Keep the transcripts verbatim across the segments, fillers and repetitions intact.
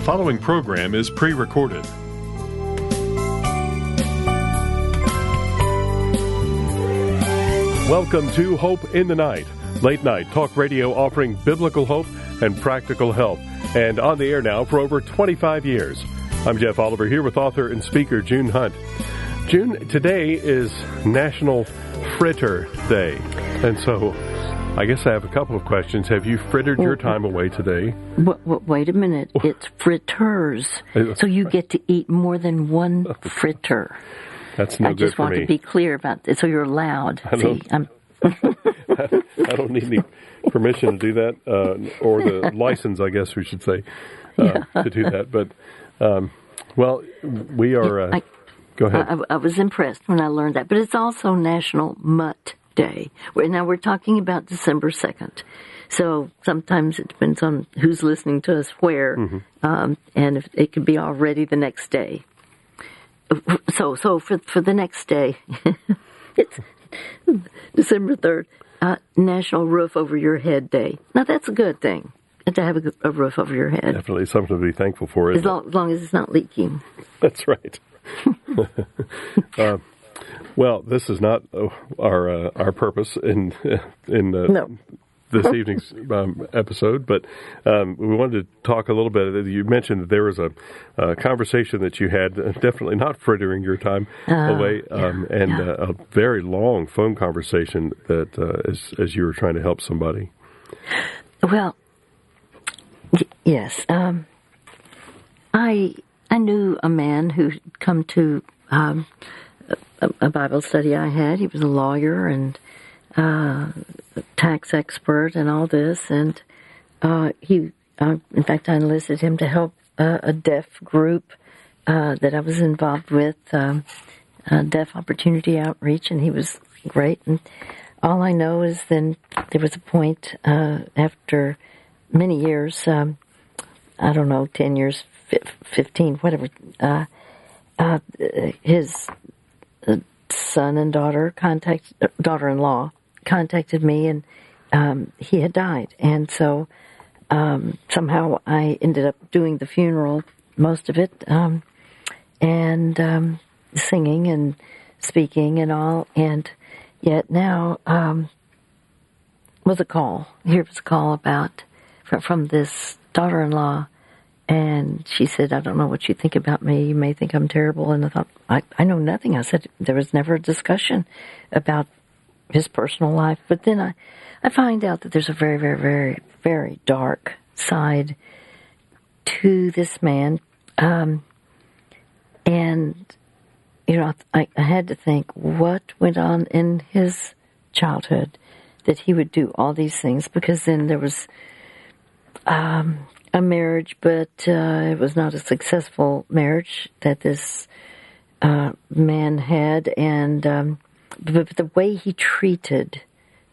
following program is pre-recorded. Welcome to Hope in the Night, late night talk radio offering biblical hope and practical help, and on the air now for over twenty-five years. I'm Jeff Oliver here with author and speaker June Hunt. June, today is National Fritter Day, and so I guess I have a couple of questions. Have you frittered your time away today? Wait, wait a minute. It's fritters. So you get to eat more than one fritter. That's no I good just for want me. to be clear about this. So you're allowed. I don't, See, I'm I don't need any permission to do that, uh, or the license, I guess we should say, uh, yeah. to do that. But, um, well, we are... Uh, I, go ahead. I, I was impressed when I learned that. But it's also National Mutt Day. Now we're talking about December second. So sometimes it depends on who's listening to us where, mm-hmm. um, and if it could be already the next day. So, so for for the next day, it's December third, uh, National Roof Over Your Head Day. Now that's a good thing, to have a, a roof over your head. Definitely something to be thankful for. As long, as long as it's not leaking. That's right. uh, well, this is not uh, our uh, our purpose in in uh, no. this evening's um, episode, but um, we wanted to talk a little bit. You mentioned that there was a, a conversation that you had, uh, definitely not frittering your time uh, away, um, yeah, and yeah. Uh, a very long phone conversation that uh, as, as you were trying to help somebody. Well, y- yes. Um, I I knew a man who'd come to um, a, a Bible study I had. He was a lawyer and Uh, tax expert and all this, and uh, he, uh, in fact, I enlisted him to help uh, a deaf group uh, that I was involved with, um, uh, Deaf Opportunity Outreach, and he was great. And all I know is then there was a point uh, after many years, um, I don't know, ten years, fifteen, whatever, uh, uh, his uh, son and daughter contact uh, daughter-in-law contacted me, and um, he had died. And so um, somehow I ended up doing the funeral, most of it, um, and um, singing and speaking and all. And yet now um, was a call. Here was a call about from, from this daughter-in-law, and she said, I don't know what you think about me. You may think I'm terrible. And I thought, I, I know nothing. I said, there was never a discussion about his personal life. But then I, I find out that there's a very, very, very, very dark side to this man. Um, and, you know, I, I had to think what went on in his childhood that he would do all these things, because then there was um, a marriage, but uh, it was not a successful marriage that this uh, man had. And um, but the way he treated,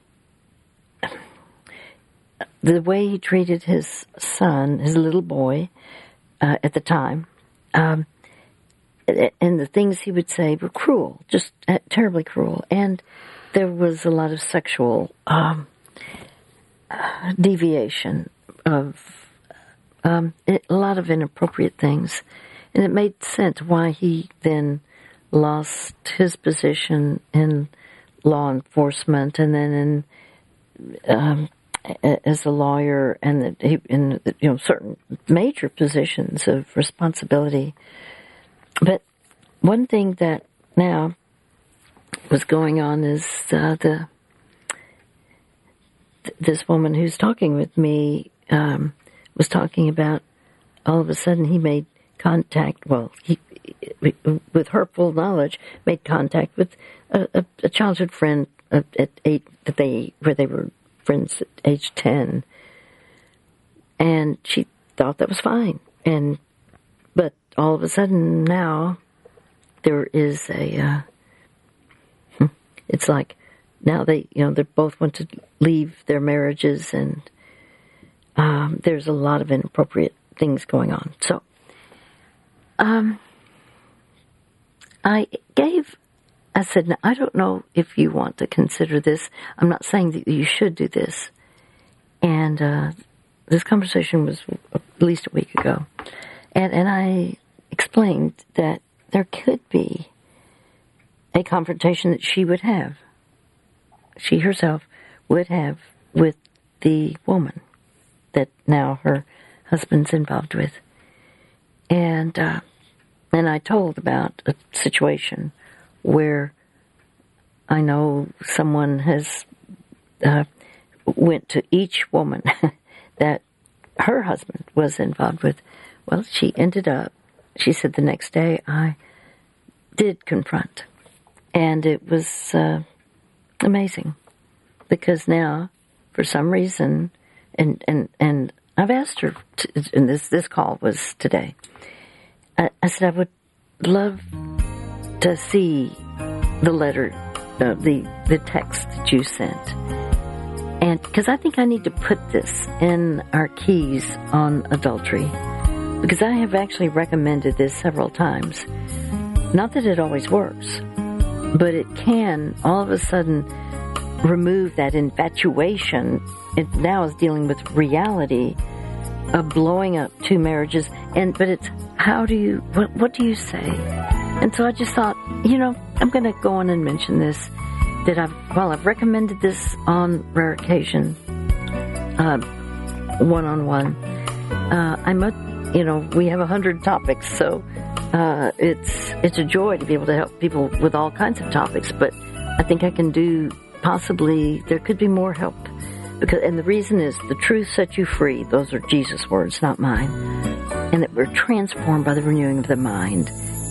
the way he treated his son, his little boy, uh, at the time, um, and the things he would say were cruel, just terribly cruel. And there was a lot of sexual um, uh, deviation of um, a lot of inappropriate things. And it made sense why he then lost his position in law enforcement, and then in um, as a lawyer, and that he, in you know certain major positions of responsibility. But one thing that now was going on is uh, the this woman who's talking with me um, was talking about all of a sudden he made contact. Well, he. with her full knowledge, made contact with a, a, a childhood friend at eight, that they where they were friends at age ten, and she thought that was fine. And but all of a sudden now, there is a. Uh, it's like now they you know they both want to leave their marriages, and um, there's a lot of inappropriate things going on. So, um. I gave, I said, now, I don't know if you want to consider this. I'm not saying that you should do this. And uh, this conversation was at least a week ago. And, and I explained that there could be a confrontation that she would have, she herself would have with the woman that now her husband's involved with. And, uh, and I told about a situation where I know someone has uh, went to each woman that her husband was involved with. Well, she ended up, she said the next day, I did confront. And it was uh, amazing because now, for some reason, and, and, and I've asked her, to, and this, this call was today, I, I said I would love to see the letter, uh, the, the text that you sent. And because I think I need to put this in our keys on adultery. Because I have actually recommended this several times. Not that it always works, but it can all of a sudden remove that infatuation. It now is dealing with reality of blowing up two marriages. And but it's how do you what what do you say? And so I just thought, you know, I'm going to go on and mention this. That I've well I've recommended this on rare occasion, uh, one on one. Uh, I'm a you know we have a hundred topics, so uh, it's it's a joy to be able to help people with all kinds of topics. But I think I can do possibly there could be more help because and the reason is the truth sets you free. Those are Jesus' words, not mine, and that we're transformed by the renewing of the mind.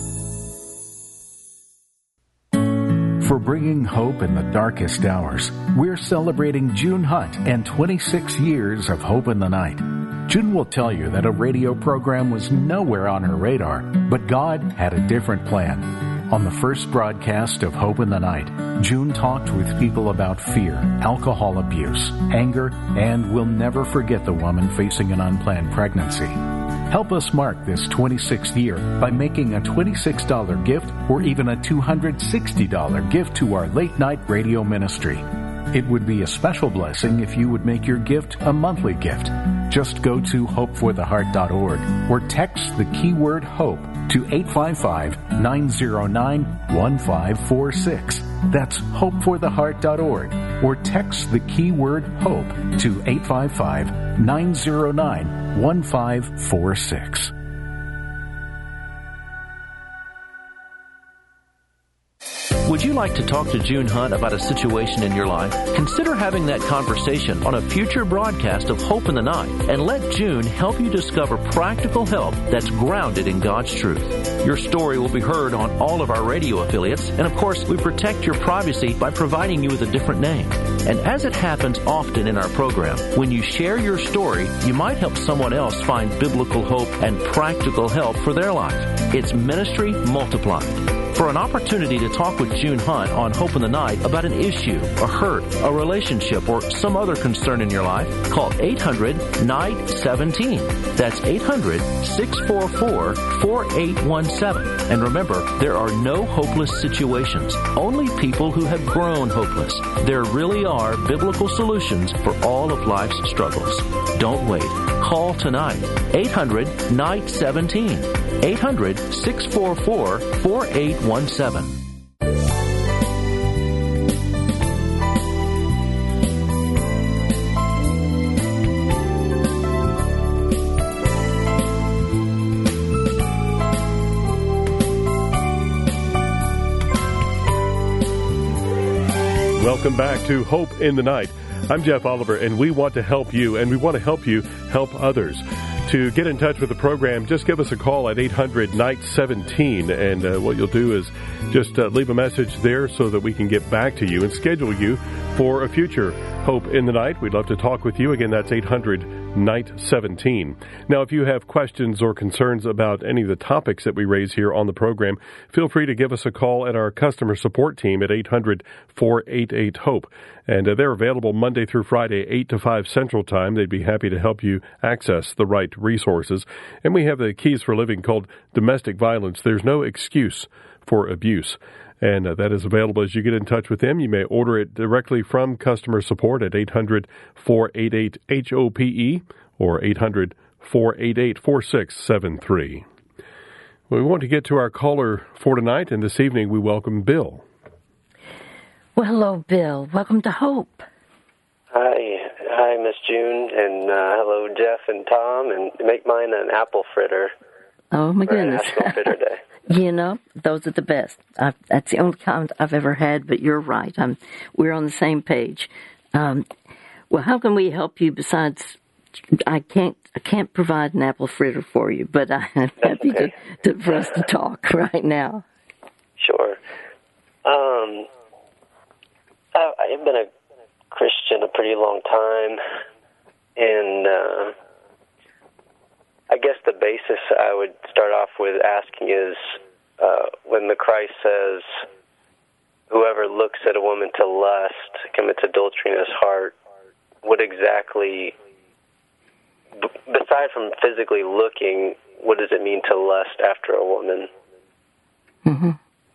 For bringing hope in the darkest hours, we're celebrating June Hunt and twenty-six years of Hope in the Night. June will tell you that a radio program was nowhere on her radar, but God had a different plan. On the first broadcast of Hope in the Night, June talked with people about fear, alcohol abuse, anger, and we'll never forget the woman facing an unplanned pregnancy. Help us mark this twenty-sixth year by making a twenty-six dollars gift or even a two hundred sixty dollars gift to our late night radio ministry. It would be a special blessing if you would make your gift a monthly gift. Just go to hope for the heart dot org or text the keyword HOPE to eight five five, nine zero nine, one five four six. That's hope for the heart dot org or text the keyword HOPE to eight five five, nine zero nine, one five four six. Would you like to talk to June Hunt about a situation in your life? Consider having that conversation on a future broadcast of Hope in the Night and let June help you discover practical help that's grounded in God's truth. Your story will be heard on all of our radio affiliates, and of course, we protect your privacy by providing you with a different name. And as it happens often in our program, when you share your story, you might help someone else find biblical hope and practical help for their life. It's ministry multiplied. For an opportunity to talk with June Hunt on Hope in the Night about an issue, a hurt, a relationship, or some other concern in your life, call eight hundred, N I G H T, seventeen. That's eight hundred, six four four, four eight one seven. And remember, there are no hopeless situations, only people who have grown hopeless. There really are biblical solutions for all of life's struggles. Don't wait. Call tonight. eight hundred, N I G H T, seventeen. eight hundred, six four four, four eight one seven. Welcome back to Hope in the Night. I'm Jeff Oliver, and we want to help you, and we want to help you help others. To get in touch with the program, just give us a call at eight hundred, N I G H T, seventeen, and uh, what you'll do is just uh, leave a message there so that we can get back to you and schedule you for a future Hope in the Night. We'd love to talk with you. Again, that's eight hundred, N I G H T, seventeen. Now, if you have questions or concerns about any of the topics that we raise here on the program, feel free to give us a call at our customer support team at eight hundred, four eight eight, HOPE. And uh, they're available Monday through Friday, eight to five Central Time. They'd be happy to help you access the right resources. And we have the Keys for Living called Domestic Violence. There's no excuse for abuse. And uh, that is available as you get in touch with them. You may order it directly from customer support at eight hundred, four eight eight, H O P E or eight hundred, four eight eight, four six seven three. We want to get to our caller for tonight, and this evening we welcome Bill. Well, hello, Bill. Welcome to Hope. Hi. Hi, Miss June, and uh, hello, Jeff and Tom, and make mine an apple fritter. Oh, my goodness. National Fritter Day. You know, those are the best. I've, that's the only kind I've ever had, but you're right. I'm, we're on the same page. Um, well, how can we help you besides, I can't I can't provide an apple fritter for you, but I'm happy okay. to, to, for us to talk right now. Sure. Um, I, I've been a Christian a pretty long time, and uh, I guess the basis I would start off with asking is uh, when the Christ says, whoever looks at a woman to lust commits adultery in his heart, what exactly, b- beside from physically looking, what does it mean to lust after a woman? Mm-hmm.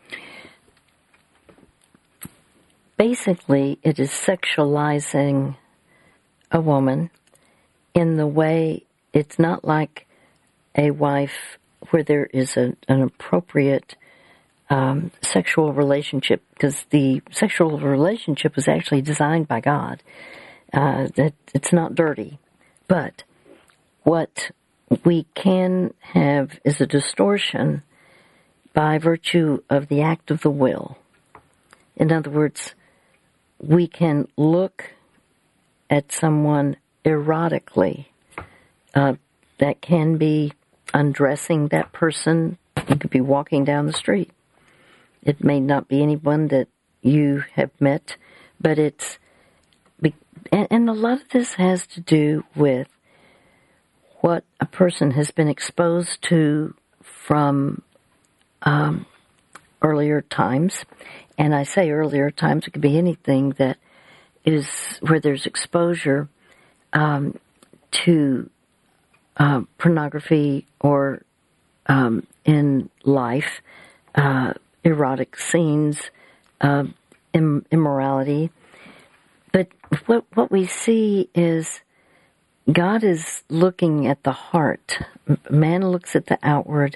Basically, it is sexualizing a woman in the way it's not like a wife where there is a, an appropriate um, sexual relationship, because the sexual relationship was actually designed by God. Uh, that it's not dirty. But what we can have is a distortion by virtue of the act of the will. In other words, we can look at someone erotically. Uh, that can be undressing that person. You could be walking down the street. It may not be anyone that you have met, but it's, and, and a lot of this has to do with what a person has been exposed to from um, earlier times. And I say earlier times, it could be anything that is where there's exposure um, to uh, pornography or um, in life, uh, erotic scenes, uh, im- immorality. But what what we see is God is looking at the heart. Man looks at the outward.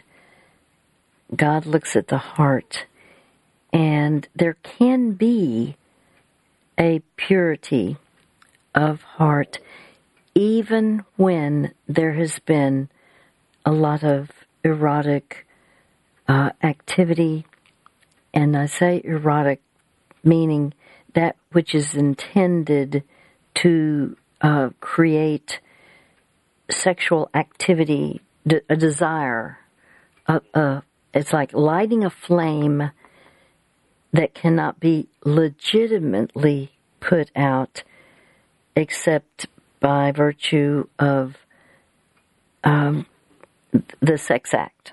God looks at the heart. And there can be a purity of heart even when there has been a lot of erotic uh, activity. And I say erotic meaning that which is intended to uh, create sexual activity, a desire. Uh, uh, it's like lighting a flame that cannot be legitimately put out except by virtue of um, the sex act,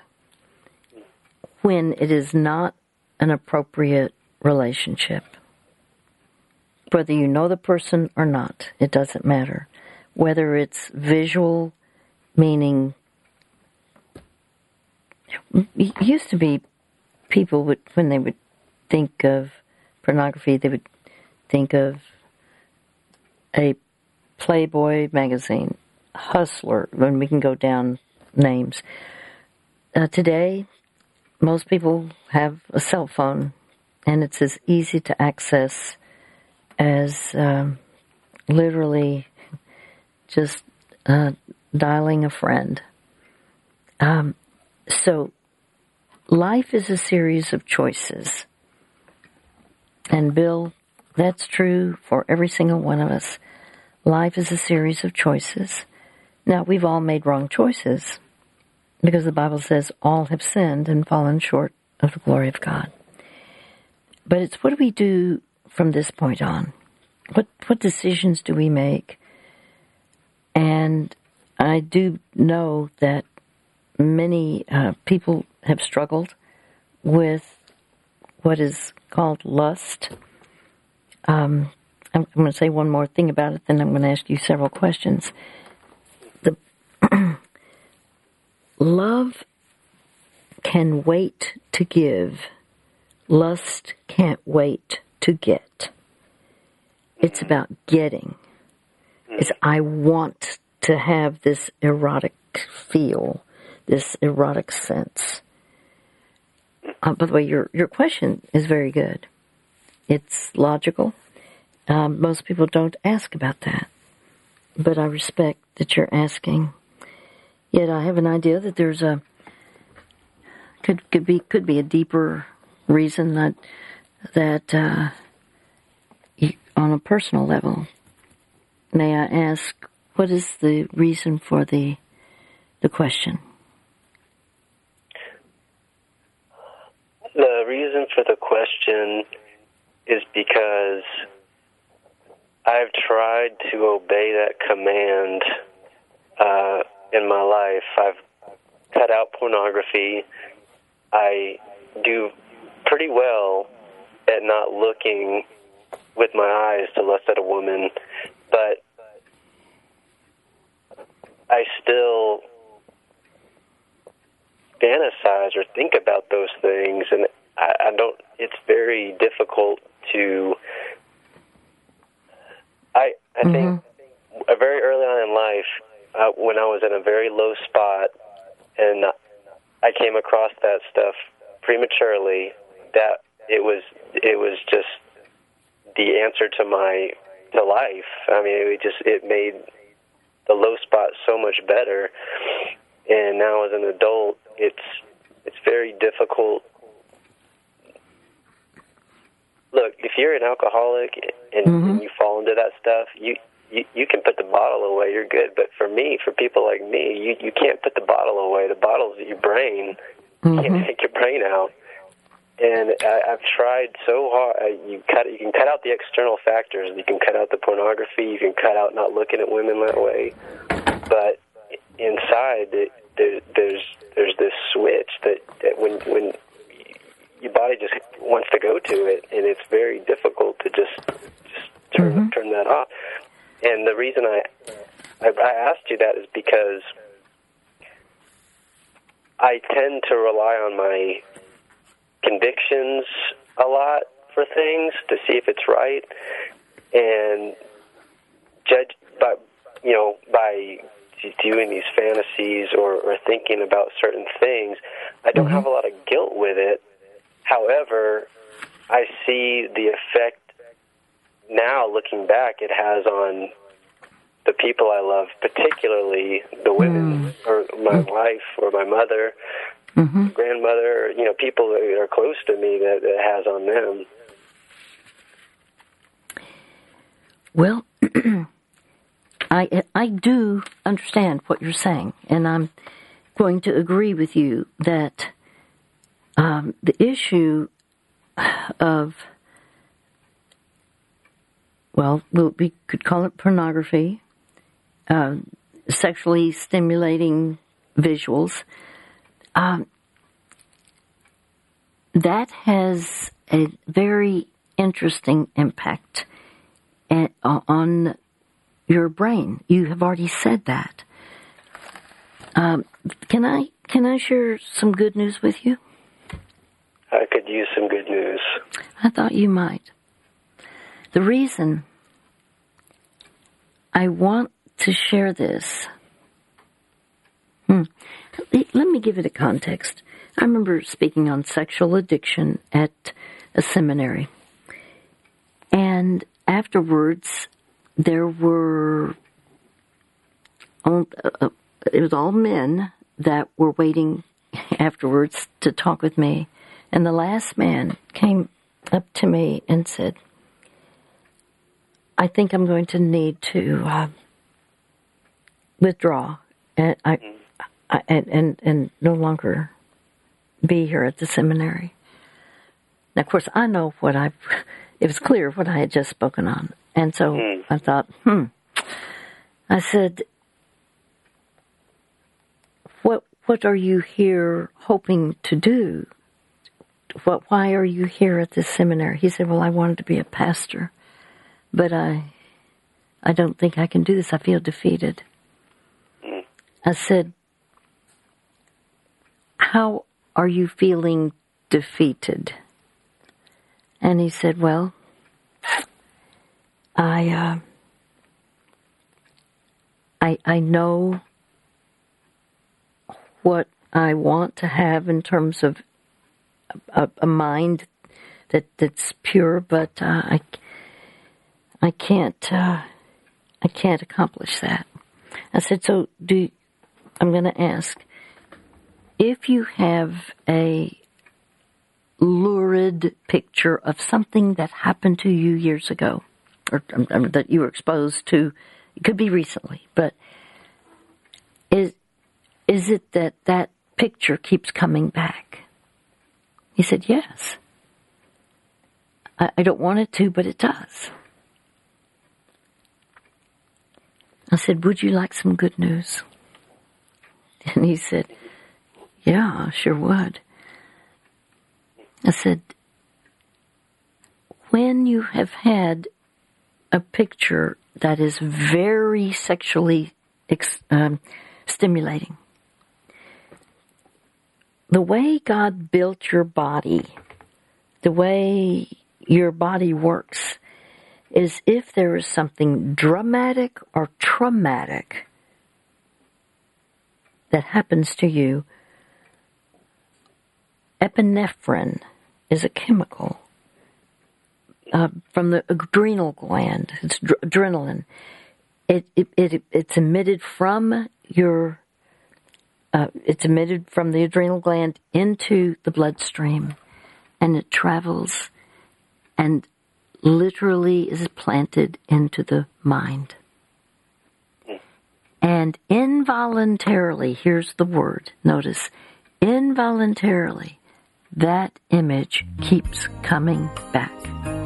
when it is not an appropriate relationship. Whether you know the person or not, it doesn't matter. Whether it's visual, meaning, it used to be people would, when they would think of pornography, they would think of a Playboy magazine, Hustler, when we can go down names. Uh, today, most people have a cell phone, and it's as easy to access as um, literally just uh, dialing a friend. Um, so, life is a series of choices. And Bill, that's true for every single one of us. Life is a series of choices. Now, we've all made wrong choices because the Bible says all have sinned and fallen short of the glory of God. But it's what do we do from this point on? What what decisions do we make? And I do know that many uh, people have struggled with what is called lust. Um, I'm going to say one more thing about it, then I'm going to ask you several questions. The love can wait to give. Lust can't wait to get. It's about getting. It's I want to have this erotic feel, this erotic sense. Uh, by the way, your your question is very good. It's logical. Um, most people don't ask about that, but I respect that you're asking. Yet I have an idea that there's a could could be could be a deeper reason that that uh, you, on a personal level. May I ask, what is the reason for the the question? The reason for the question is because I've tried to obey that command uh, in my life. I've cut out pornography. I do pretty well at not looking with my eyes to lust at a woman, but I still fantasize or think about those things, and I, I don't. It's very difficult to. I I mm-hmm. think uh, very early on in life, uh, when I was in a very low spot, and I came across that stuff prematurely, that it was it was just the answer to my to life. I mean, it just it made the low spot so much better. And now as an adult, it's it's very difficult. Look, if you're an alcoholic and, mm-hmm. and you fall into that stuff, you, you you can put the bottle away, you're good. But for me, for people like me, you, you can't put the bottle away. The bottle's your brain. Mm-hmm. You can't take your brain out. And I, I've tried so hard. You cut you can cut out the external factors. You can cut out the pornography. You can cut out not looking at women that way. But inside, it, there, there's there's this switch that, that when when your body just wants to go to it, and it's very difficult to just just turn mm-hmm. turn that off. And the reason I, I I asked you that is because I tend to rely on my convictions a lot for things to see if it's right, and judge by you know by doing these fantasies or, or thinking about certain things, I don't mm-hmm. have a lot of guilt with it. However, I see the effect now, looking back, it has on the people I love, particularly the women, mm. or my mm. wife, or my mother, mm-hmm. grandmother, you know, people that are close to me that it has on them. Well, I I do understand what you're saying, and I'm going to agree with you that um, the issue of, well, we could call it pornography, uh, sexually stimulating visuals, um, that has a very interesting impact at, on your brain. You have already said that. Um, can I can I share some good news with you? I could use some good news. I thought you might. The reason I want to share this, hmm, let me give it a context. I remember speaking on sexual addiction at a seminary, and afterwards there were all, uh, it was all men that were waiting afterwards to talk with me, and the last man came up to me and said, I think I'm going to need to uh, withdraw and, I, I, and, and, and no longer be here at the seminary. Now, of course, I know what I've, it was clear what I had just spoken on. And so mm. I thought, hmm. I said, what what are you here hoping to do? What, why are you here at this seminary? He said, well, I wanted to be a pastor, but I I don't think I can do this. I feel defeated. Mm. I said, how are you feeling defeated? And he said, well, I uh, I I know what I want to have in terms of a, a mind that that's pure, but uh, I I can't uh, I can't accomplish that. I said, so do you, I'm going to ask, if you have a lurid picture of something that happened to you years ago, or um, that you were exposed to, it could be recently, but is is it that that picture keeps coming back? He said, yes. I, I don't want it to, but it does. I said, would you like some good news? And he said, yeah, I sure would. I said, when you have had a picture that is very sexually ex- um, stimulating, the way God built your body, the way your body works, is if there is something dramatic or traumatic that happens to you, epinephrine is a chemical uh, from the adrenal gland. It's dr- adrenaline. It, it, it it's emitted from your uh, it's emitted from the adrenal gland into the bloodstream, and it travels and literally is planted into the mind. And involuntarily, here's the word, notice, involuntarily, that image keeps coming back.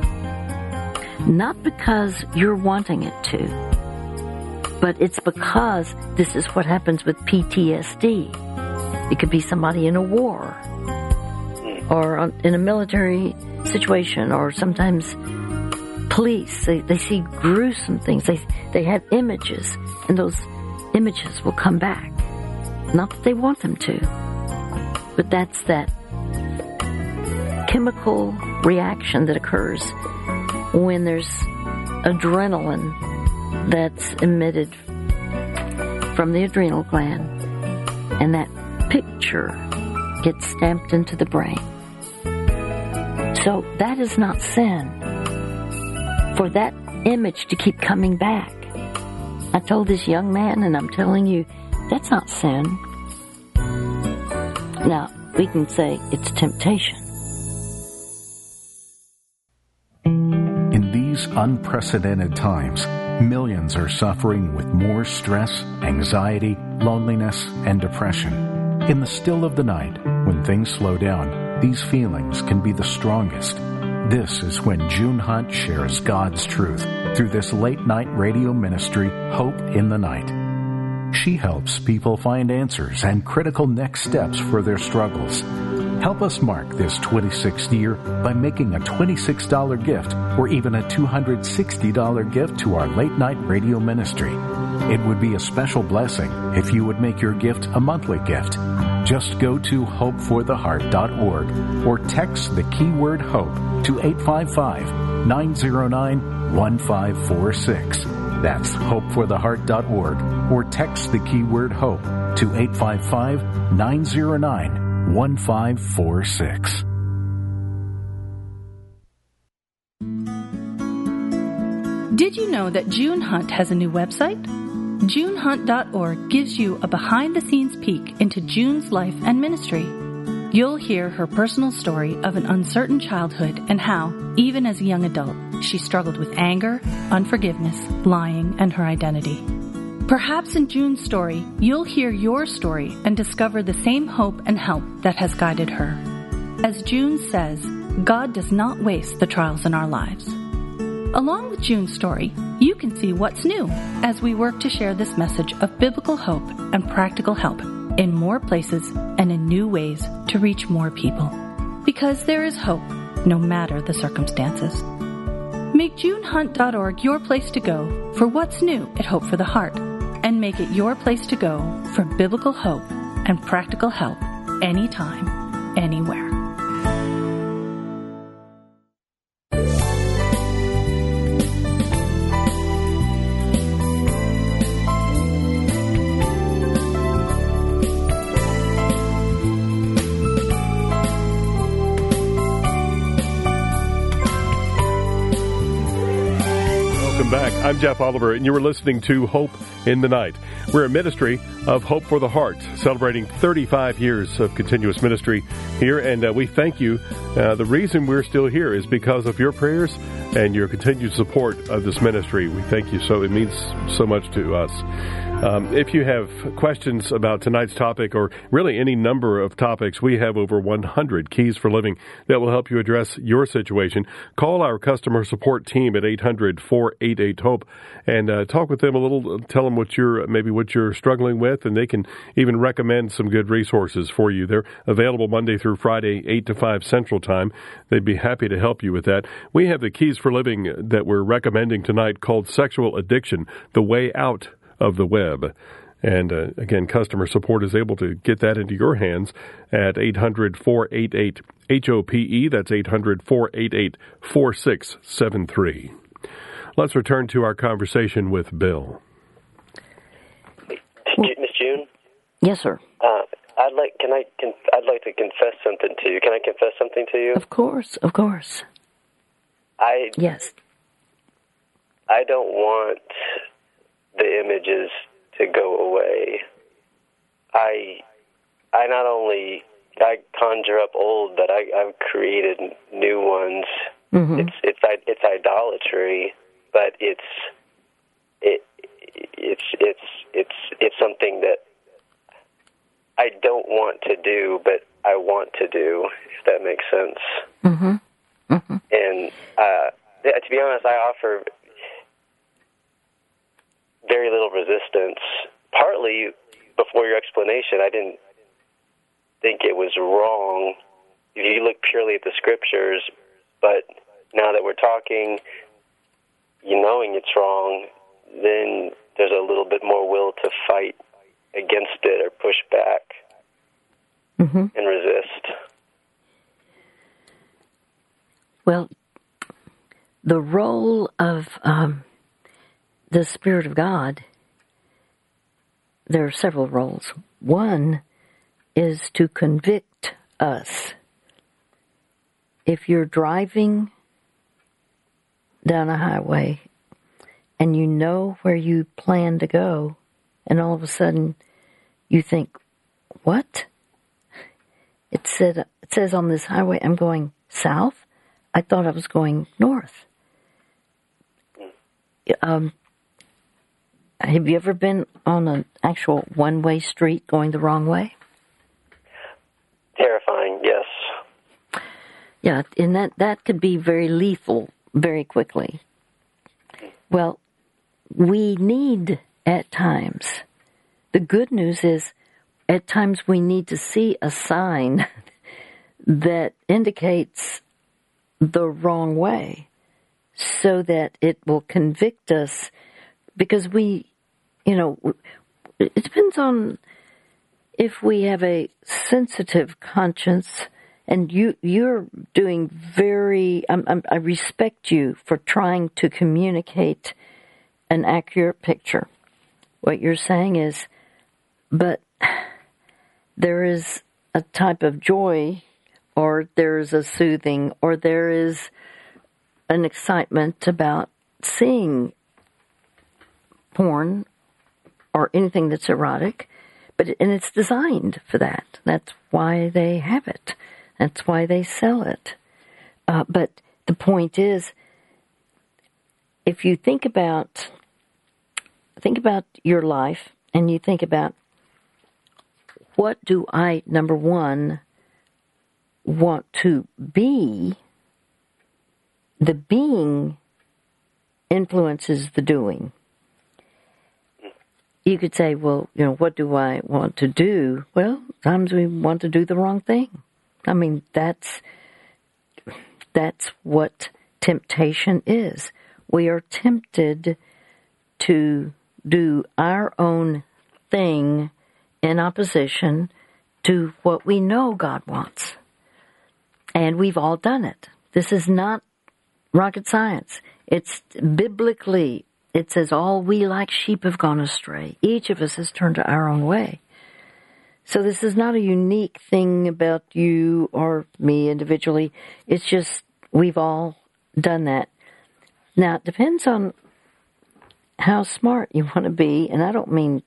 Not because you're wanting it to, but it's because this is what happens with P T S D. It could be somebody in a war, or in a military situation, or sometimes police. They, they see gruesome things. They, they have images, and those images will come back. Not that they want them to, but that's that chemical reaction that occurs when there's adrenaline that's emitted from the adrenal gland, and that picture gets stamped into the brain. So that is not sin. For that image to keep coming back, I told this young man, and I'm telling you, that's not sin. Now, we can say it's temptation. In these unprecedented times, millions are suffering with more stress, anxiety, loneliness, and depression. In the still of the night, when things slow down, these feelings can be the strongest. This is when June Hunt shares God's truth through this late-night radio ministry, Hope in the Night. She helps people find answers and critical next steps for their struggles. Help us mark this twenty-sixth year by making a twenty-six dollars gift or even a two hundred sixty dollars gift to our late-night radio ministry. It would be a special blessing if you would make your gift a monthly gift. Just go to hope for the heart dot org or text the keyword HOPE to eight five five, nine zero nine, one five four six. That's hope for the heart dot org or text the keyword HOPE to eight five five, nine zero nine, one five four six. Did you know that June Hunt has a new website? June Hunt dot org gives you a behind-the-scenes peek into June's life and ministry. You'll hear her personal story of an uncertain childhood and how, even as a young adult, she struggled with anger, unforgiveness, lying, and her identity. Perhaps in June's story, you'll hear your story and discover the same hope and help that has guided her. As June says, God does not waste the trials in our lives. Along with June's story, you can see what's new as we work to share this message of biblical hope and practical help in more places and in new ways to reach more people. Because there is hope, no matter the circumstances. Make June Hunt dot org your place to go for what's new at Hope for the Heart, and make it your place to go for biblical hope and practical help anytime, anywhere. Welcome back. I'm Jeff Oliver, and you are listening to Hope in the Night. We're a ministry of Hope for the Heart, celebrating thirty-five years of continuous ministry here, and uh, we thank you. Uh, the reason we're still here is because of your prayers and your continued support of this ministry. We thank you so. It means so much to us. Um, if you have questions about tonight's topic or really any number of topics, we have over one hundred Keys for Living that will help you address your situation. Call our customer support team at eight hundred, four eight eight, HOPE and uh, talk with them a little, tell them what you're, maybe what you're struggling with, and they can even recommend some good resources for you. They're available Monday through Friday, eight to five Central Time. They'd be happy to help you with that. We have the Keys for Living that we're recommending tonight called Sexual Addiction, The Way Out of the Web. And uh, again, customer support is able to get that into your hands at eight hundred, four eight eight, HOPE. That's eight hundred, four eight eight, four six seven three. Let's return to our conversation with Bill. Miss June? Yes, sir. Uh, I'd like can I can, I'd like to confess something to you. Can I confess something to you? Of course, of course. I Yes. I don't want the images to go away. I I not only I conjure up old, but I, I've created new ones. Mm-hmm. It's it's it's idolatry, but it's it it's it's it's it's something that I don't want to do, but I want to do. If that makes sense. Mm-hmm. Mm-hmm. And uh, to be honest, I offer very little resistance. Partly, before your explanation, I didn't think it was wrong if you look purely at the scriptures, but now that we're talking, you knowing it's wrong, then there's a little bit more will to fight against it or push back mm-hmm. and resist. Well, the role of um, the Spirit of God, there are several roles. One is to convict us. If you're driving down a highway and you know where you plan to go, and all of a sudden you think, what? It said it says on this highway I'm going south. I thought I was going north. Um, have you ever been on an actual one-way street going the wrong way? Terrifying, yes. Yeah, and that, that could be very lethal very quickly. Well, we need at times, the good news is at times we need to see a sign that indicates the wrong way so that it will convict us, because we, you know, it depends on if we have a sensitive conscience. And you, you're doing very, I'm, I'm, I respect you for trying to communicate an accurate picture. What you're saying is, but there is a type of joy, or there is a soothing, or there is an excitement about seeing porn or anything that's erotic, but and it's designed for that. That's why they have it. That's why they sell it. Uh, but the point is, if you think about think about your life and you think about, what do I, number one, want to be? The being influences the doing. You could say, well, you know, what do I want to do? Well, sometimes we want to do the wrong thing. I mean, that's that's what temptation is. We are tempted to do our own thing in opposition to what we know God wants. And we've all done it. This is not rocket science. It's biblically, it says, all we like sheep have gone astray. Each of us has turned to our own way. So this is not a unique thing about you or me individually. It's just we've all done that. Now, it depends on how smart you want to be, and I don't mean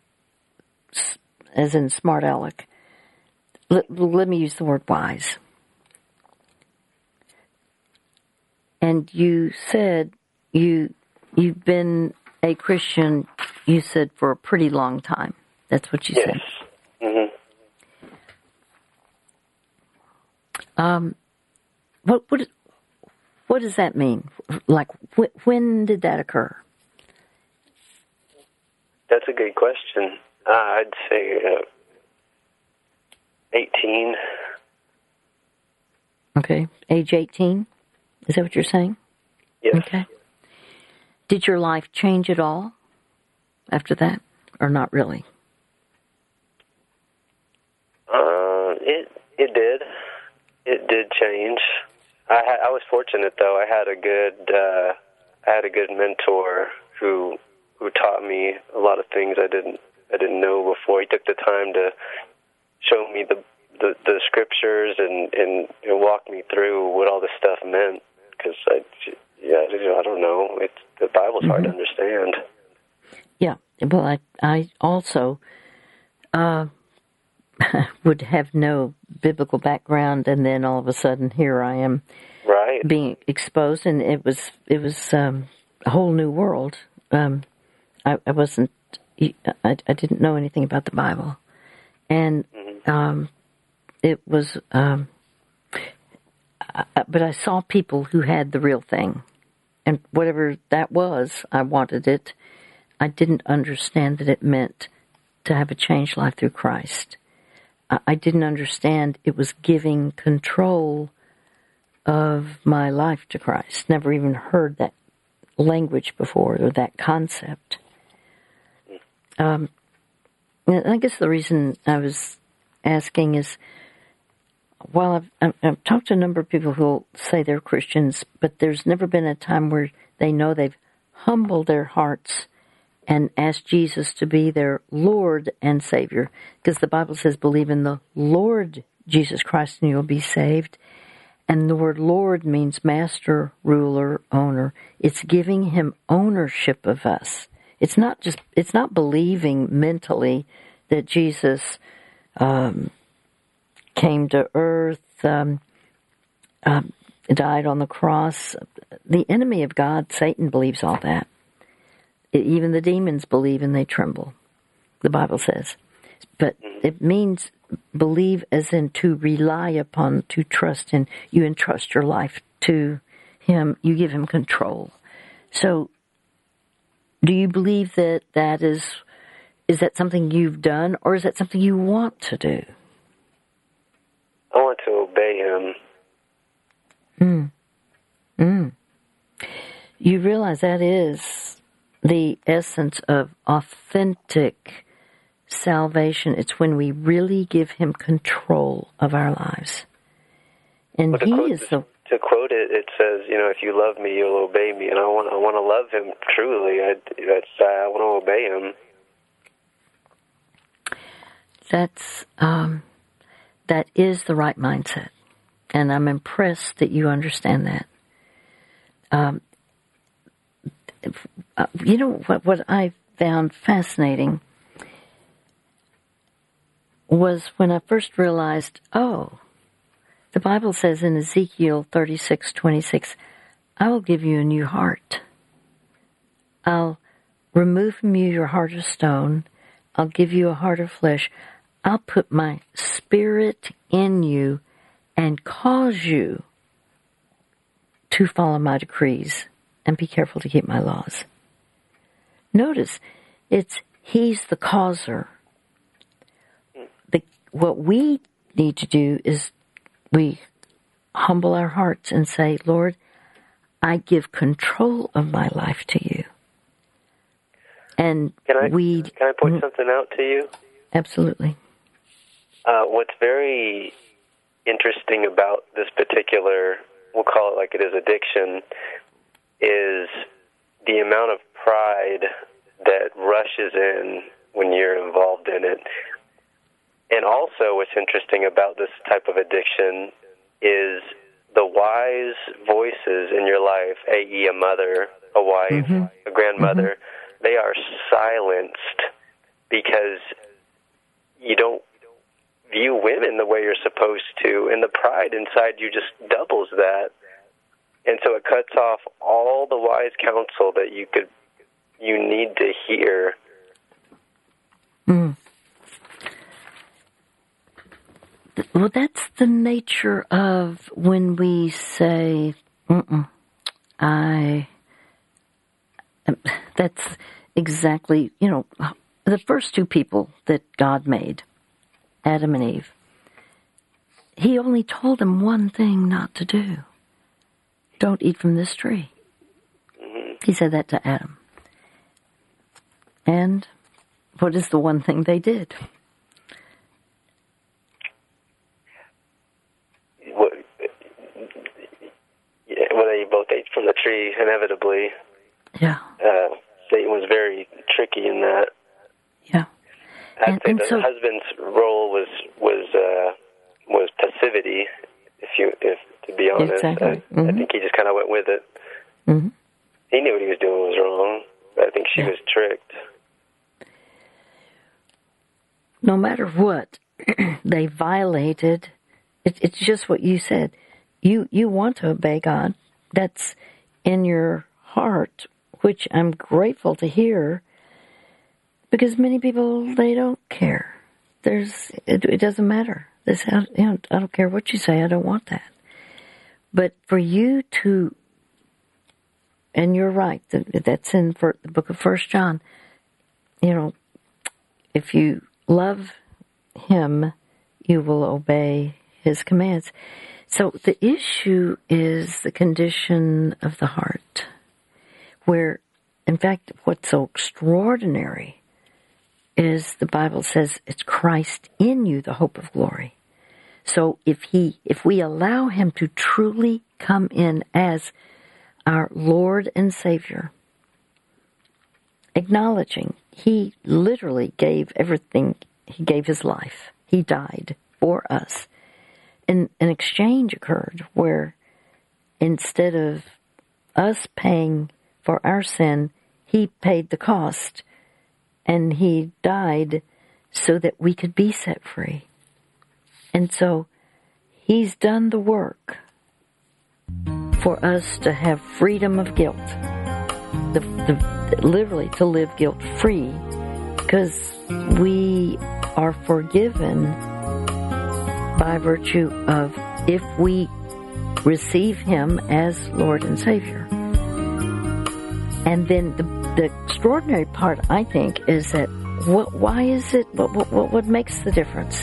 as in smart aleck. Let, let me use the word wise. And you said you you've been a Christian, you said, for a pretty long time. That's what you yes. said. Mm-hmm. Um, what what what does that mean? Like, wh- when did that occur? That's a good question. Uh, I'd say uh, eighteen. Okay, age eighteen? Is that what you're saying? Yes. Okay. Did your life change at all after that, or not really? Uh, it it did. It did change. I ha- I was fortunate though. I had a good uh, I had a good mentor who who taught me a lot of things I didn't I didn't know before. He took the time to show me the the, the scriptures and, and and walk me through what all this stuff meant. Because I yeah I don't know. It's the Bible's hard mm-hmm. to understand. Yeah. Well, I I also uh, would have no biblical background, and then all of a sudden here I am, right, being exposed, and it was it was um, a whole new world. Um, I, I wasn't, I, I didn't know anything about the Bible, and um, it was, um, I, but I saw people who had the real thing, and whatever that was, I wanted it. I didn't understand that it meant to have a changed life through Christ. I, I didn't understand it was giving control of my life to Christ. Never even heard that language before, or that concept. Um, I guess the reason I was asking is, while I've, I've, I've talked to a number of people who say they're Christians, but there's never been a time where they know they've humbled their hearts and asked Jesus to be their Lord and Savior. Because the Bible says, believe in the Lord Jesus Christ and you'll be saved. And the word Lord means master, ruler, owner. It's giving him ownership of us. It's not just, it's not believing mentally that Jesus um, came to earth, um, uh, died on the cross. The enemy of God, Satan, believes all that. It, even the demons believe and they tremble, the Bible says. But it means believe as in to rely upon, to trust in. You entrust your life to him. You give him control. So, do you believe that that is, is that something you've done, or is that something you want to do? I want to obey him. Mm. Mm. You realize that is the essence of authentic salvation. It's when we really give him control of our lives. And well, he is the... To quote it, it says, you know, if you love me, you'll obey me. And I want, I want to love him truly. I, that's, I want to obey him. That's, um, that is the right mindset. And I'm impressed that you understand that. Um, you know, what, what I found fascinating was when I first realized, oh, the Bible says in Ezekiel thirty-six twenty-six, I will give you a new heart. I'll remove from you your heart of stone. I'll give you a heart of flesh. I'll put my spirit in you and cause you to follow my decrees and be careful to keep my laws. Notice, it's he's the causer. The, what we need to do is we humble our hearts and say, Lord, I give control of my life to you. And can I, we... Can I point mm, something out to you? Absolutely. Uh, what's very interesting about this particular, we'll call it like it is addiction, is the amount of pride that rushes in when you're involved in it. And also what's interesting about this type of addiction is the wise voices in your life, that is a mother, a wife, mm-hmm. a grandmother, they are silenced because you don't view women the way you're supposed to, and the pride inside you just doubles that. And so it cuts off all the wise counsel that you could, you need to hear. Mm. Well, that's the nature of when we say, Mm-mm, I, that's exactly, you know, the first two people that God made, Adam and Eve, he only told them one thing not to do. Don't eat from this tree. Mm-hmm. He said that to Adam. And what is the one thing they did? What, yeah, well, they both ate from the tree, inevitably. Yeah. Uh, Satan was very tricky in that. Yeah. I'd and, say and the so, husband's role was was uh, was passivity. If you, if to be honest, exactly. I, mm-hmm. I think he just kind of went with it. Mm-hmm. He knew what he was doing was wrong, but I think she yeah. was tricked. No matter what they violated, it, it's just what you said. You you want to obey God. That's in your heart, which I'm grateful to hear. Because many people, they don't care. There's, it, it doesn't matter. This, you know, I don't care what you say. I don't want that. But for you to, and you're right. That's in for the book of First John. You know, if you love Him, you will obey His commands. So the issue is the condition of the heart, where, in fact, what's so extraordinary is the Bible says it's Christ in you, the hope of glory. So if he, if we allow Him to truly come in as our Lord and Savior, acknowledging He literally gave everything, He gave His life. He died for us. And an exchange occurred where instead of us paying for our sin, He paid the cost. And He died so that we could be set free. And so He's done the work for us to have freedom of guilt. The, the, literally to live guilt-free, because we are forgiven by virtue of if we receive Him as Lord and Savior. And then the The extraordinary part, I think, is that what, why is it, what, what, what makes the difference?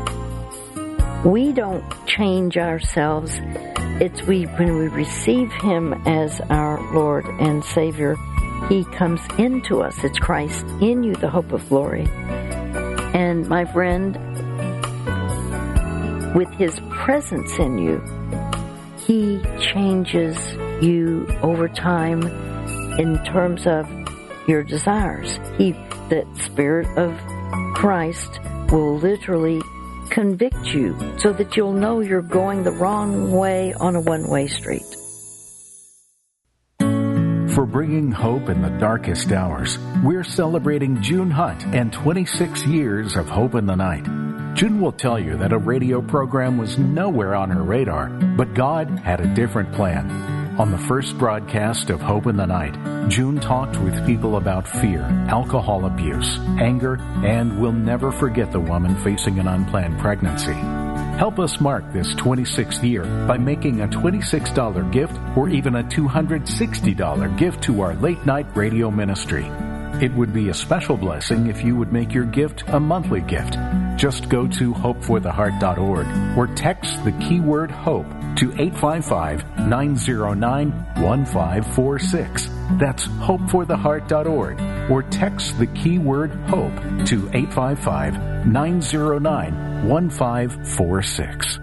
We don't change ourselves. It's we, when we receive Him as our Lord and Savior, He comes into us. It's Christ in you, the hope of glory. And my friend, with His presence in you, He changes you over time in terms of your desires. He, the Spirit of Christ will literally convict you so that you'll know you're going the wrong way on a one-way street. For bringing hope in the darkest hours, we're celebrating June Hunt and twenty-six years of Hope in the Night. June will tell you that a radio program was nowhere on her radar, but God had a different plan. On the first broadcast of Hope in the Night, June talked with people about fear, alcohol abuse, anger, and we'll never forget the woman facing an unplanned pregnancy. Help us mark this twenty-sixth year by making a twenty-six dollars gift or even a two hundred sixty dollars gift to our late night radio ministry. It would be a special blessing if you would make your gift a monthly gift. Just go to hope for the heart dot org or text the keyword HOPE to eight five five, nine zero nine, one five four six. That's hope for the heart dot org or text the keyword HOPE to eight five five, nine zero nine, one five four six.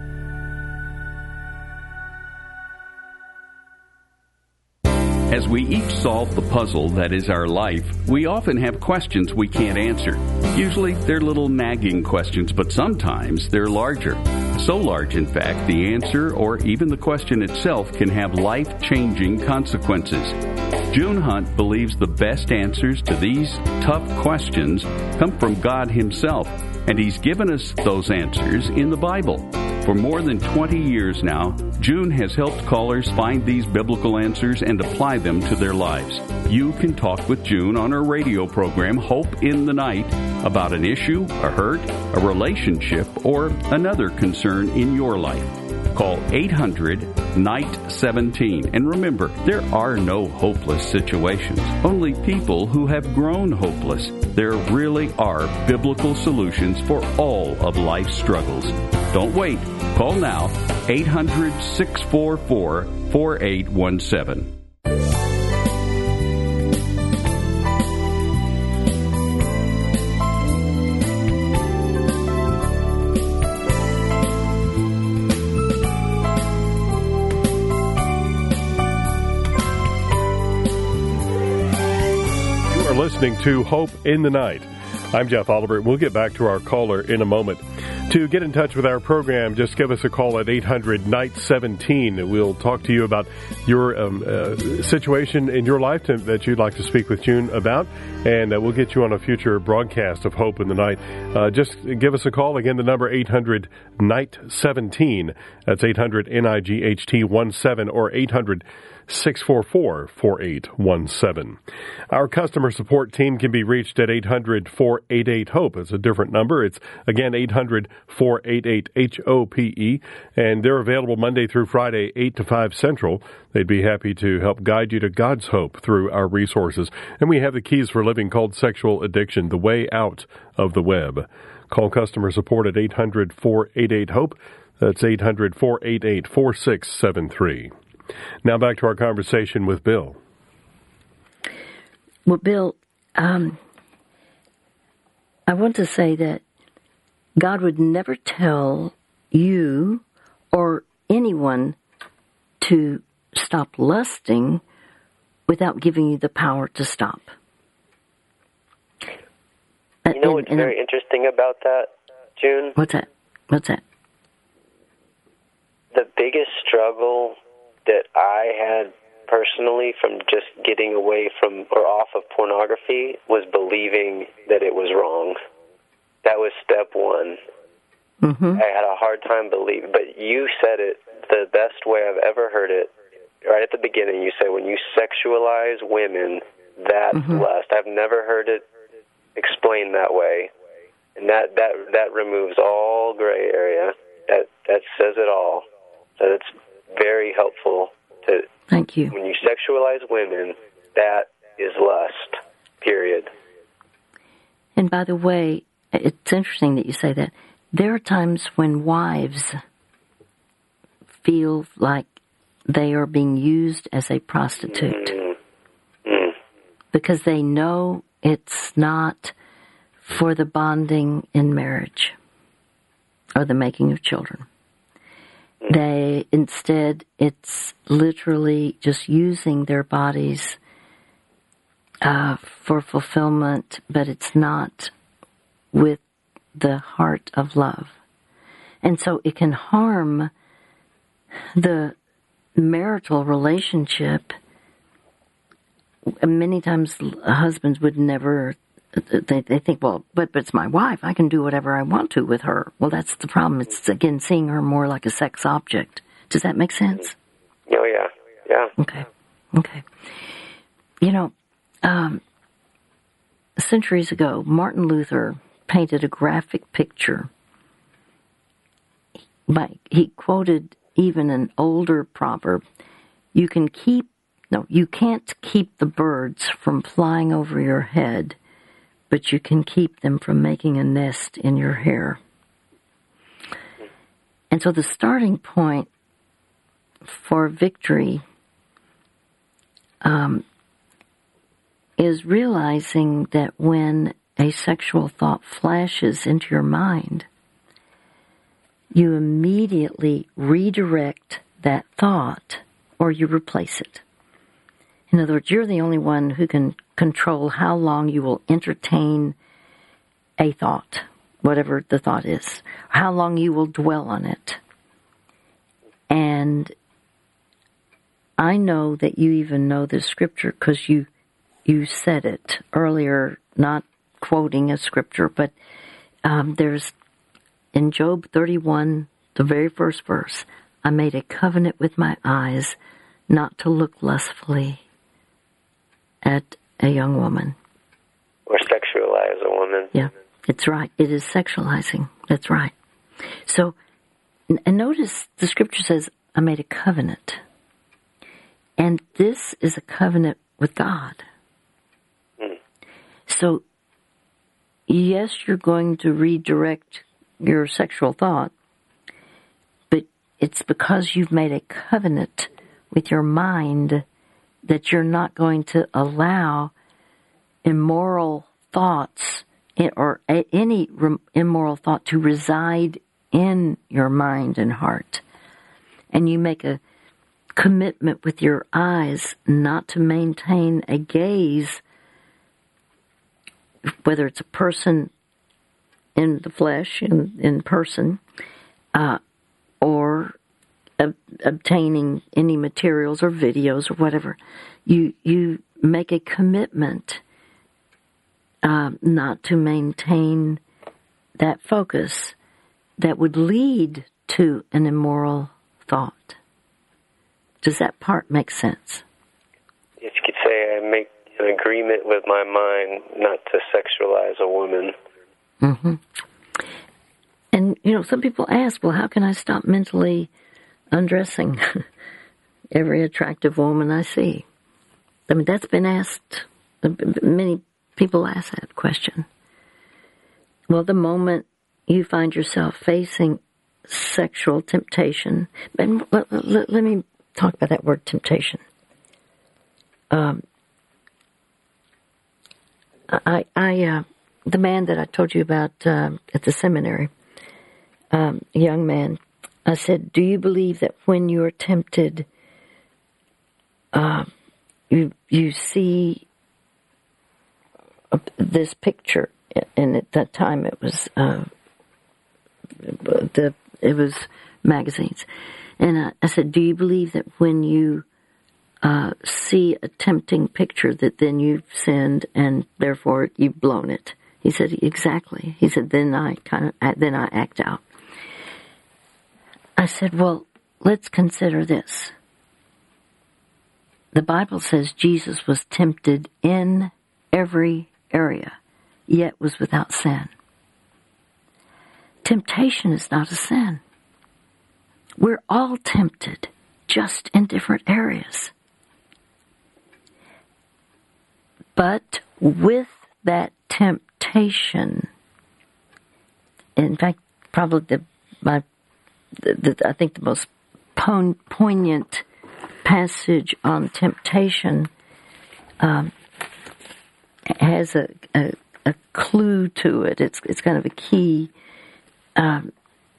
As we each solve the puzzle that is our life, we often have questions we can't answer. Usually they're little nagging questions, but sometimes they're larger. So large, in fact, the answer or even the question itself can have life-changing consequences. June Hunt believes the best answers to these tough questions come from God Himself, and He's given us those answers in the Bible. For more than twenty years now, June has helped callers find these biblical answers and apply them to their lives. You can talk with June on her radio program, Hope in the Night, about an issue, a hurt, a relationship, or another concern in your life. Call eight hundred night seventeen. And remember, there are no hopeless situations, only people who have grown hopeless. There really are biblical solutions for all of life's struggles. Don't wait. Call now, eight hundred, six four four, four eight one seven. Listening to Hope in the Night. I'm Jeff Oliver. We'll get back to our caller in a moment. To get in touch with our program, just give us a call at eight hundred night seventeen. We'll talk to you about your um, uh, situation in your life to, that you'd like to speak with June about, and uh, we'll get you on a future broadcast of Hope in the Night. Uh, just give us a call. Again, the number eight hundred night seventeen. That's eight hundred N I G H T one seven or eight hundred six four four, four eight one seven. Our customer support team can be reached at eight hundred, four eight eight, HOPE. It's a different number. It's, again, eight hundred, four eight eight, H O P E, and they're available Monday through Friday, eight to five Central. They'd be happy to help guide you to God's hope through our resources. And we have the Keys for Living called Sexual Addiction, the way out of the web. Call customer support at eight hundred, four eight eight, HOPE. That's eight hundred, four eight eight, four six seven three. Now back to our conversation with Bill. Well, Bill, um, I want to say that God would never tell you or anyone to stop lusting without giving you the power to stop. You know what's and, and very interesting about that, June? What's that? What's that? The biggest struggle that I had personally from just getting away from or off of pornography was believing that it was wrong. That was step one. Mm-hmm. I had a hard time believing, but you said it the best way I've ever heard it. Right at the beginning, you say when you sexualize women, that's mm-hmm. lust. I've never heard it explained that way, and that that that removes all gray area. That that says it all. So it's very helpful to. Thank you. When you sexualize women, that is lust, period. And by the way, it's interesting that you say that. There are times when wives feel like they are being used as a prostitute mm-hmm. mm. because they know it's not for the bonding in marriage or the making of children. They, instead, it's literally just using their bodies uh, for fulfillment, but it's not with the heart of love. And so it can harm the marital relationship. Many times husbands would never, they, they think, well, but, but it's my wife. I can do whatever I want to with her. Well, that's the problem. It's, again, seeing her more like a sex object. Does that make sense? Oh, yeah. Yeah. Okay. Okay. You know, um, centuries ago, Martin Luther painted a graphic picture. By, he quoted even an older proverb. You can keep, no, you can't keep the birds from flying over your head, but you can keep them from making a nest in your hair. And so the starting point for victory um, is realizing that when a sexual thought flashes into your mind, you immediately redirect that thought or you replace it. In other words, you're the only one who can control how long you will entertain a thought whatever the thought is, how long you will dwell on it. And I know that you even know the scripture because you you said it earlier, not quoting a scripture, but um, there's in Job thirty-one, the very first verse, I made a covenant with my eyes not to look lustfully at a young woman. Or sexualize a woman. Yeah, it's right. It is sexualizing. That's right. So, and notice the scripture says, I made a covenant. And this is a covenant with God. Mm. So, yes, you're going to redirect your sexual thought, but it's because you've made a covenant with your mind that you're not going to allow immoral thoughts or any immoral thought to reside in your mind and heart. And you make a commitment with your eyes not to maintain a gaze, whether it's a person in the flesh, in, in person, uh, or ob- obtaining any materials or videos or whatever. You, you make a commitment uh, not to maintain that focus that would lead to an immoral thought. Does that part make sense? If you could say I make an agreement with my mind not to sexualize a woman. Mm-hmm. And, you know, some people ask, well, how can I stop mentally undressing every attractive woman I see? I mean, that's been asked. Many people ask that question. Well, the moment you find yourself facing sexual temptation, and let, let, let me talk about that word temptation. Um, I, I, uh, the man that I told you about uh, at the seminary, um, a young man, I said, do you believe that when you are tempted, uh, you you see this picture? And at that time, it was uh, the it was magazines. And I, I said, do you believe that when you uh, see a tempting picture that then you've sinned and therefore you've blown it? He said, exactly. He said, then I kind of, then I act out. I said, well, let's consider this. The Bible says Jesus was tempted in every area, yet was without sin. Temptation is not a sin. We're all tempted, just in different areas. But with that temptation, in fact, probably the, my, the, the I think the most poignant passage on temptation um, has a, a a clue to it. It's it's kind of a key. Um,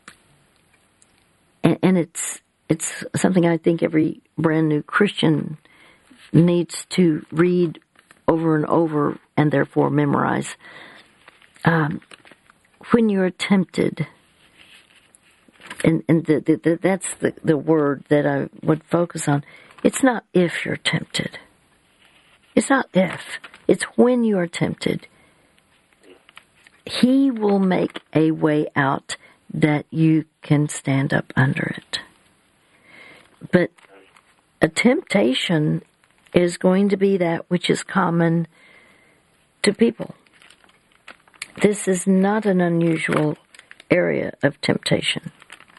and, and it's it's something I think every brand new Christian needs to read over and over and therefore memorize. Um, when you're tempted, and, and the, the, the, that's the, the word that I would focus on, it's not if you're tempted. It's not if. It's when you are tempted. He will make a way out that you can stand up under it. But a temptation is going to be that which is common to people. This is not an unusual area of temptation.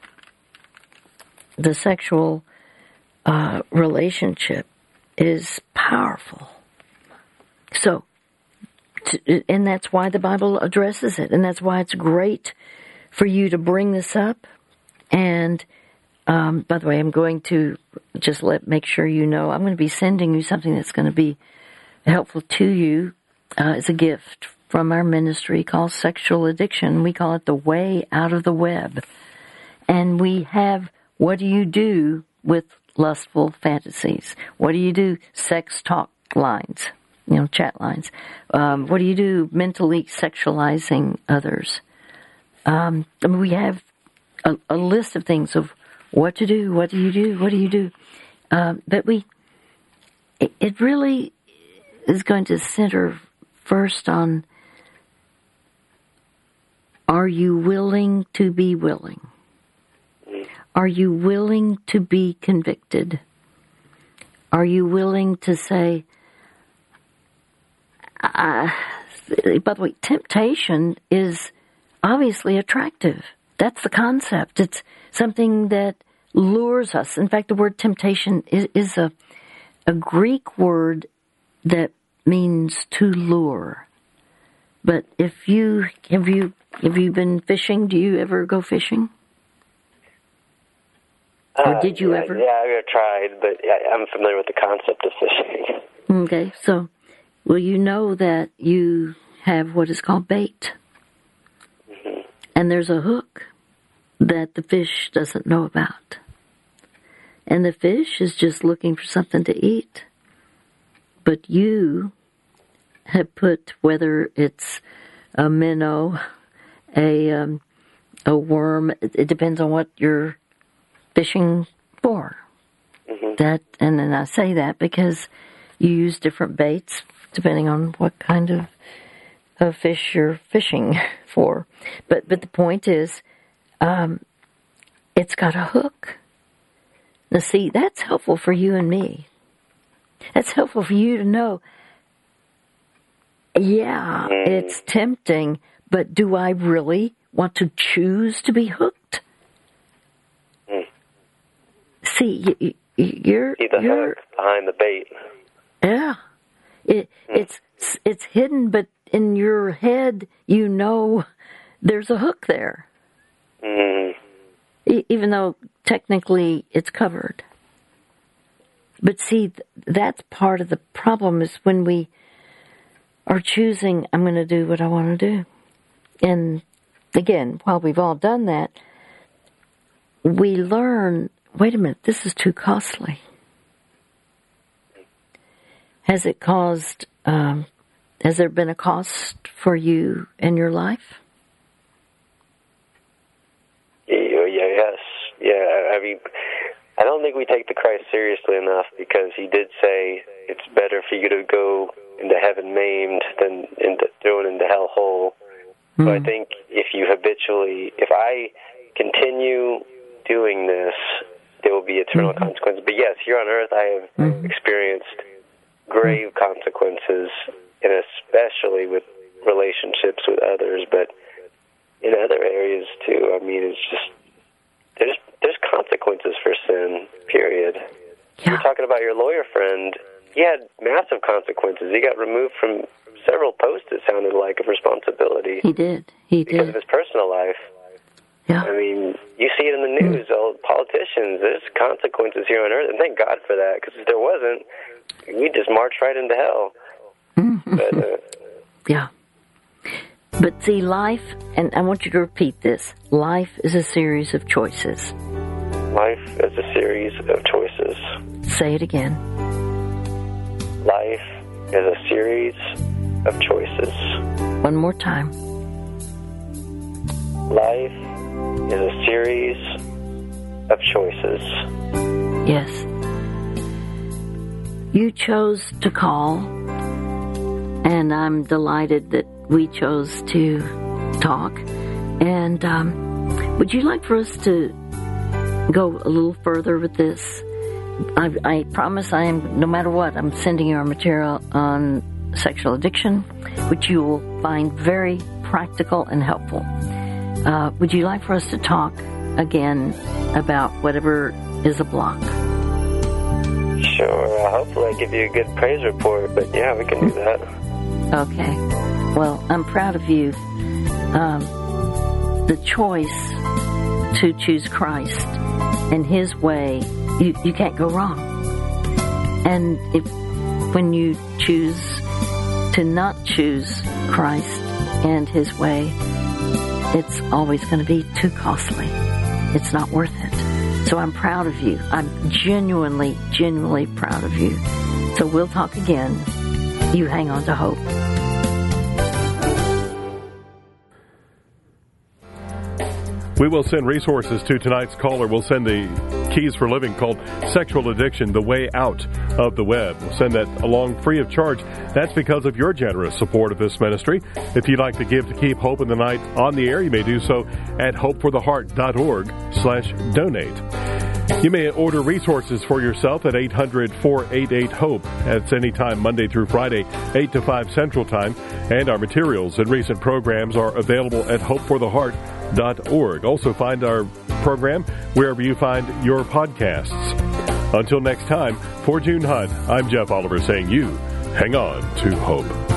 The sexual uh, relationship is powerful. So, to, and that's why the Bible addresses it, and that's why it's great for you to bring this up. And um, by the way, I'm going to just let make sure you know I'm going to be sending you something that's going to be helpful to you uh, as a gift from our ministry called Sexual Addiction. We call it the Way Out of the Web, and we have what do you do with lustful fantasies? What do you do? Sex talk lines. You know, chat lines. Um, what do you do mentally sexualizing others? Um, I mean, we have a, a list of things of what to do, what do you do, what do you do. Um, but we, it, it really is going to center first on, are you willing to be willing? Are you willing to be convicted? Are you willing to say, uh, by the way, temptation is obviously attractive. That's the concept. It's something that lures us. In fact, the word temptation is, is a, a Greek word that means to lure. But if you, have you, have you been fishing? Do you ever go fishing? Or did you uh, yeah, ever? Yeah, I've tried, but I'm familiar with the concept of fishing. Okay, so, well, you know that you have what is called bait. Mm-hmm. And there's a hook that the fish doesn't know about. And the fish is just looking for something to eat. But you have put, whether it's a minnow, a um, a worm, it, it depends on what you're fishing for. Mm-hmm. That, and then I say that because you use different baits depending on what kind of, of fish you're fishing for. But but the point is, um, it's got a hook. Now see, that's helpful for you and me. That's helpful for you to know, yeah, it's tempting, but do I really want to choose to be hooked? Mm. See, you, you're... See the you're, hook behind the bait. Yeah. It, mm. It's it's hidden, but in your head, you know there's a hook there. Mm. E- even though technically it's covered. But see, that's part of the problem is when we are choosing, I'm going to do what I want to do. And again, while we've all done that, we learn, wait a minute, this is too costly. Has it caused, um, has there been a cost for you in your life? Yeah, yeah, yes. Yeah, I mean, I don't think we take the Christ seriously enough because he did say it's better for you to go into heaven maimed than into, thrown into hell whole. Mm. So I think if you habitually, if I continue doing this, there will be eternal mm-hmm. consequences. But yes, here on earth I have mm-hmm. experienced grave mm-hmm. consequences, and especially with relationships with others, but in other areas too. I mean, it's just, there's there's consequences for sin, period. Yeah. You're talking about your lawyer friend. He had massive consequences. He got removed from several posts, it sounded like, of responsibility. He did. He because did. of his personal life. Yeah. I mean, you see it in the news, mm. all politicians, there's consequences here on earth, and thank God for that, because if there wasn't, we'd just march right into hell. Mm-hmm. But, uh, yeah. But see, life, and I want you to repeat this, life is a series of choices. Life is a series of choices. Say it again. Life is a series of choices. One more time. Life is a series of choices. Yes. You chose to call, and I'm delighted that we chose to talk. And um, would you like for us to go a little further with this? I, I promise I am, no matter what, I'm sending you our material on sexual addiction, which you will find very practical and helpful. Uh, would you like for us to talk again about whatever is a block? Sure. Uh, hopefully I give you a good praise report, but yeah, we can do that. Okay. Well, I'm proud of you. Um, the choice to choose Christ and His way, you, you can't go wrong. And if when you choose to not choose Christ and His way, it's always going to be too costly. It's not worth it. So I'm proud of you. I'm genuinely, genuinely proud of you. So we'll talk again. You hang on to hope. We will send resources to tonight's caller. We'll send the Keys for Living called Sexual Addiction, The Way Out of the Web. We'll send that along free of charge. That's because of your generous support of this ministry. If you'd like to give to keep Hope in the Night on the air, you may do so at hopefortheheart.org slash donate. You may order resources for yourself at eight hundred, four eight eight, HOPE. That's anytime Monday through Friday, eight to five Central Time. And our materials and recent programs are available at hope for the heart dot org. Also find our program wherever you find your podcasts. Until next time, for June Hunt, I'm Jeff Oliver saying you hang on to hope.